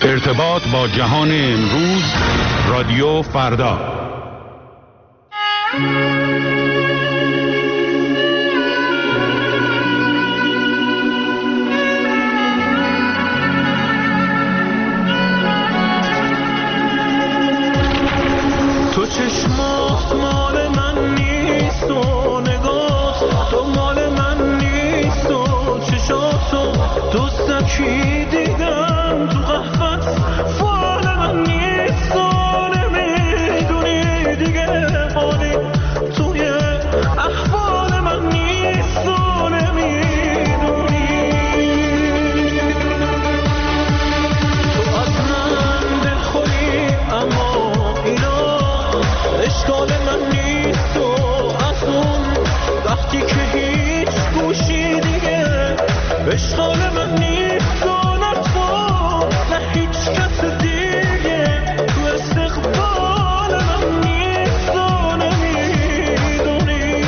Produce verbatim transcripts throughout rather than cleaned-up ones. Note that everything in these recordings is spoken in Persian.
ارتباط با جهان امروز، رادیو فردا. تو چشمات مال من نیست و نگات تو مال من نیست و چشاتو دوستکی دیدم تو قهوت فال من نیست و نمیدونی دیگه حالی توی احوال من نیست و نمیدونی تو از من دلخوری اما اینا اشکال من نیست و از اون وقتی که هیچ گوشی دیگه اشکال من نیست و نه تو نه هیچ کس دیگه تو استقبال من نیست و نمیدونی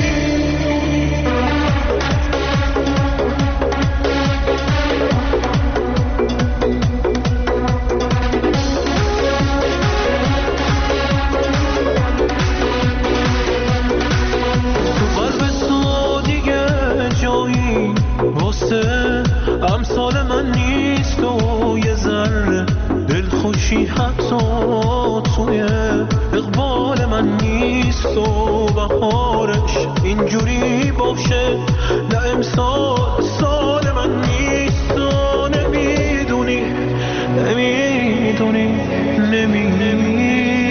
تو قلب تو دیگه جایی واسه امثال من نیست و یه ذره دلخوشی حتی توی اقبال من نیست و بهارش اینجوری باشه نه امسال سال من نیست و نمیدونی نمیدونی نمی نمیدونی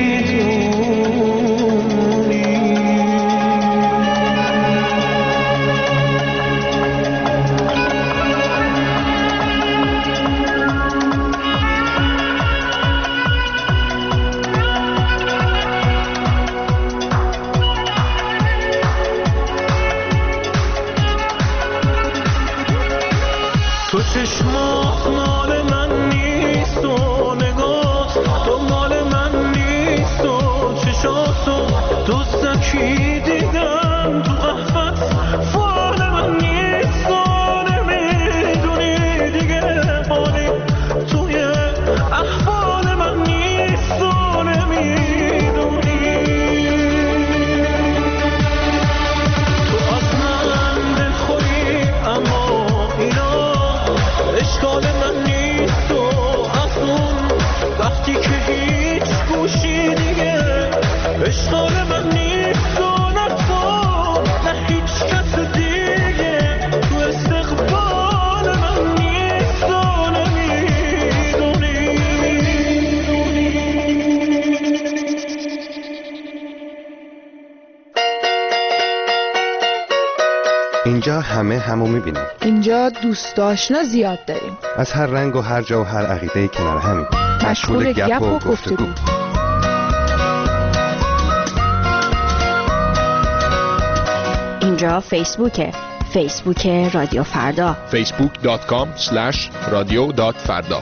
تو چشمات مال من نیست و نگات تو مال من نیست و چشاتو دوستکی دیدم تو قهوت فال من نیست و نمیدونی دیگه حالی توی احوال من نیست و نمیدونی تو از من دلخوری اما اینا اشکال من نیست و از اون وقتی که هیچ گوشی دیگه اشکال من نیست و نه تو نه هیچ کس دیگه تو استقبال من نیست و نمیدونی اینجا همه همو میبینیم. اینجا دوست آشنا زیاد داریم. از هر رنگ و هر جا و هر عقیده کنار همین. مشغول گپ و گفتگو. اینجا فیسبوکه. فیسبوک رادیو فردا. فیسبوک دات کام اسلش رادیو دات فردا.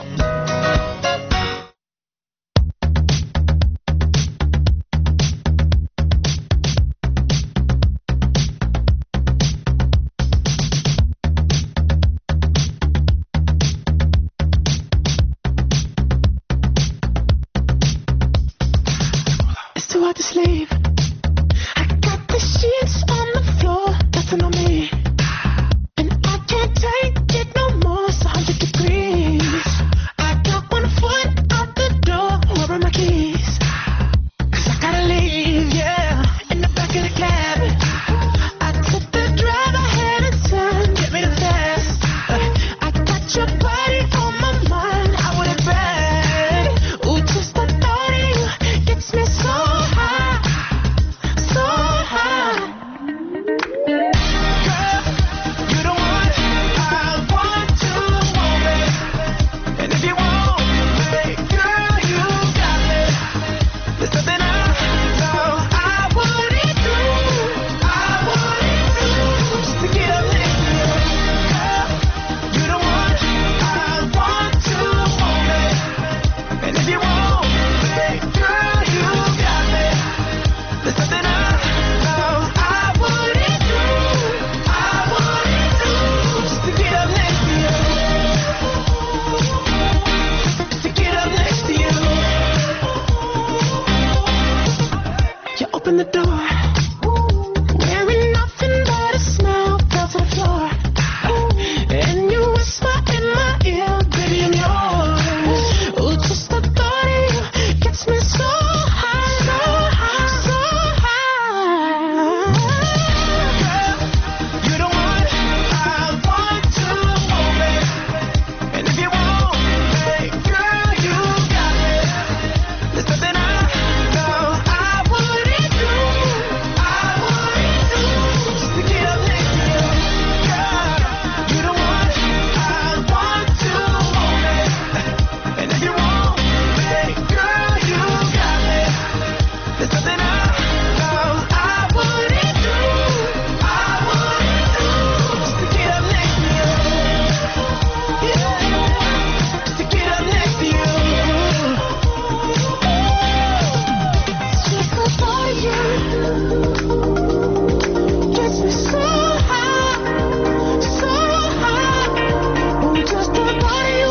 open the door. Wearing nothing but a smile fell to the floor. And you whisper in my ear, baby, I'm yours. Oh, just the thought of you gets me so high, so high, so high. Girl, you're the one I want to hold me. And if you want me, girl, you got me. There's nothing I know I wouldn't do, I wouldn't do, just to get up next to you. Girl, you're the one I want to hold me. And if you want me, girl, you got me. There's nothing I know I wouldn't do, I wouldn't do, just to get up next to you. Yeah, just to get up next to you. Just the thought of you gets me so high, so high. Oh, just the thought of you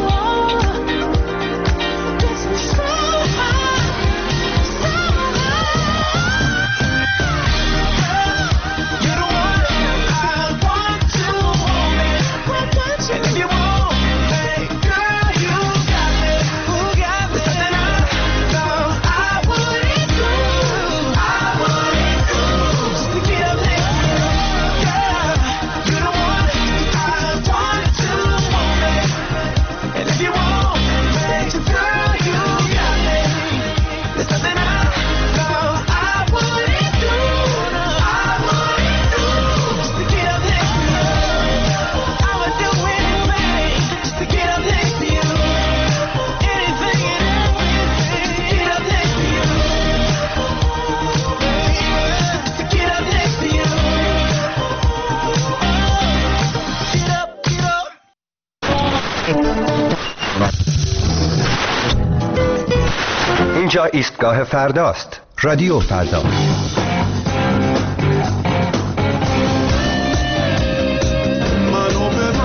gets me so high, so high. You're the one I want to hold me. And if you want me, girl, you got me. Who got me? There's nothing I know I wouldn't do, I wouldn't do, just to get up next to you. Girl, you're the one I want to hold me. And if you want me, girl, you got me. There's nothing I know I wouldn't do, I wouldn't do, just to get up next to you. I would do anything just to get up next to you. Anything and everything to get up next to you. To get up next to you. Get up, get up. اینجا ایستگاه فرداست. رادیو فردا. منو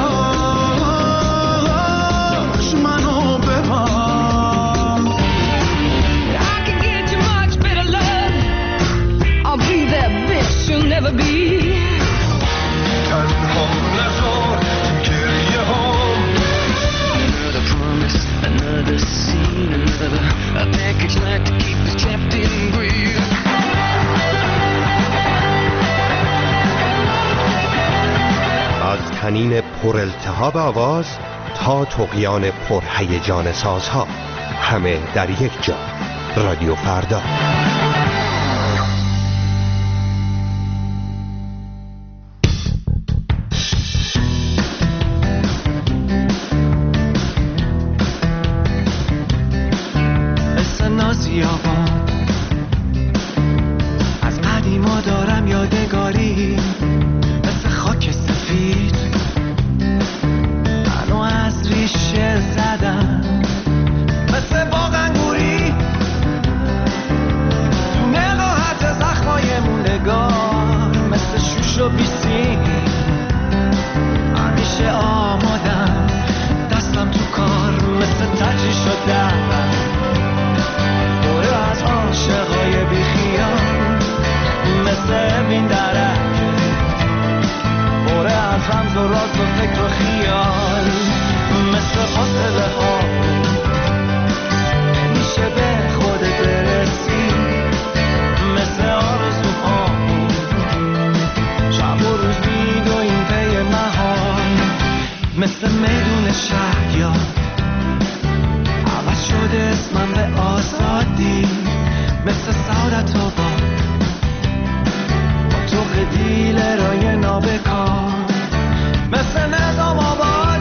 بباش، منو بباش. I can get you much better love. I'll be that bitch you'll never be. تنها نذار گریه هام. Another promise, another scene, another a package like to keep us trapped in greed. از طنین پر التهاب آواز تا طغیان پر هیجان سازها، همه در یک جا. رادیو فردا. مثل نازیابان از قدیما دارم یادگاری، مثل خاک سفید منو از ریشه زدم، مثل باغ انگوری تو نقاهت زخمای موندگار، مثل شوش و بیسی همیشه آمادم، دستم تو کار مثل تجری شدم، دوره از عاشقای بیخیال، مثل این درک دوره از رمز و راز و فکر و خیال، مثل فاصله ها میشه به خودت برسی، مثل آرزوها شب و روز میدویم پی محال، مثل میدون شهریار عوض شده اسمم به آزادی، مثل سعادت آباد با تو خدیل رای نابکار، مثل نظام آباد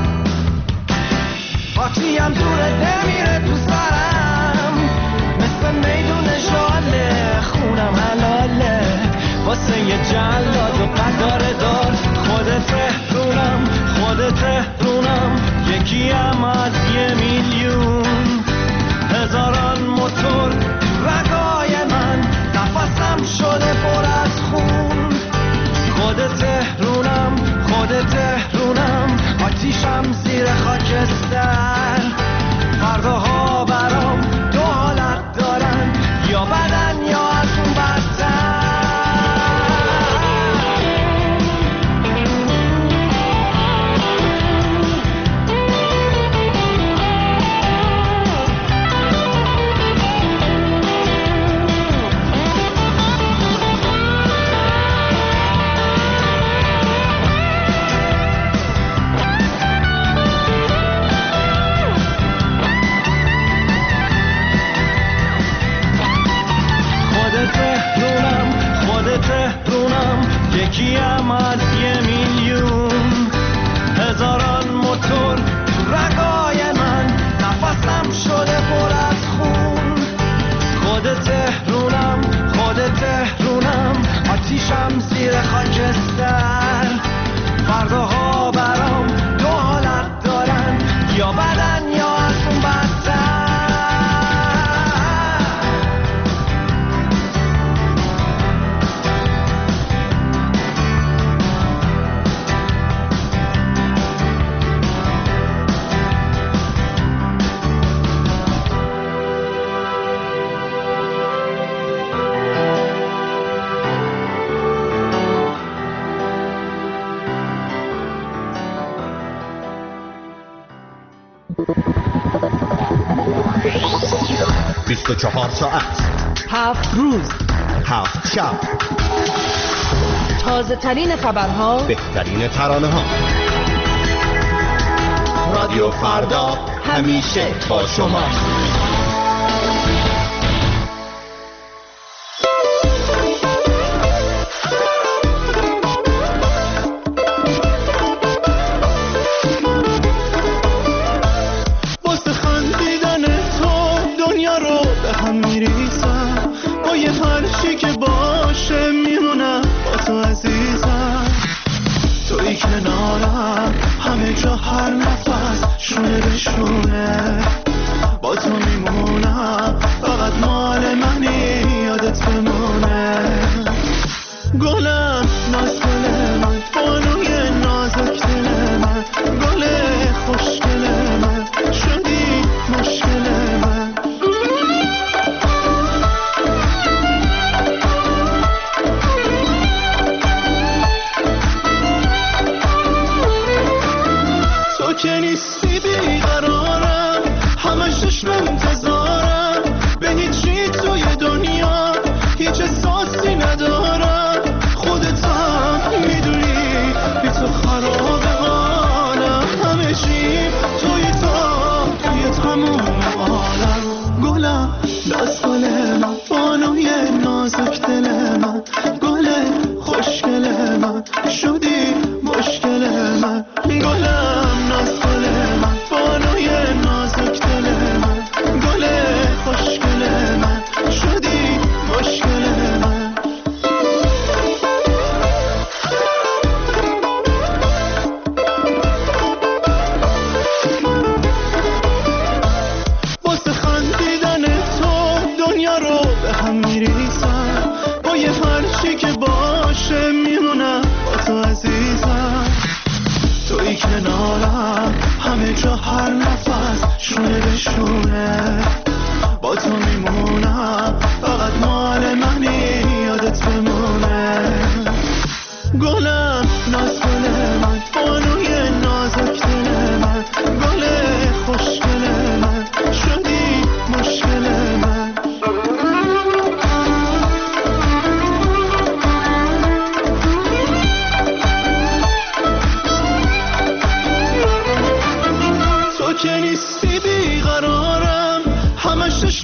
وقتی هم دوره نمیره تو سرم، مثل میدون ژاله خونم حلاله واسه یه جلاد و قدار دار، خود تهرونم خود تهرونم یکیم از یه میلیون، هزاران موتور رگای من نفسم شده پر از خون، خود تهرونم خود تهرونم آتیشم زیر خاکستر، فرداها برام دو حالت دارن، یا بدن یا از اون بدتر. بیست و چهار ساعت، هفت روز، هفت شب، تازه ترین خبرها، بهترین ترانه ها. رادیو فردا همیشه با شما.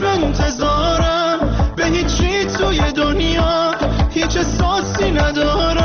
انتظارم به هیچی توی دنیا هیچ احساسی ندارم.